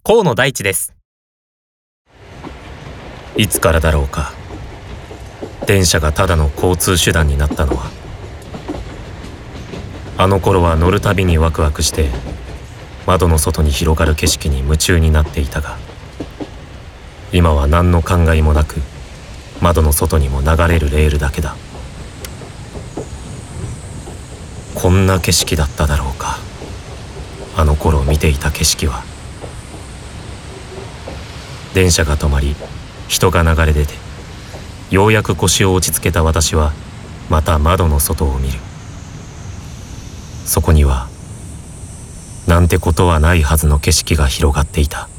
河野大地です。 いつからだろうか、電車がただの交通手段になったのは。あの頃は乗るたびにワクワクして窓の外に広がる景色に夢中になっていたが、今は何の考えもなく窓の外にも流れるレールだけだ。こんな景色だっただろうか、あの頃見ていた景色は。電車が止まり人が流れ出て、ようやく腰を落ち着けた私はまた窓の外を見る。そこにはなんてことはないはずの景色が広がっていた。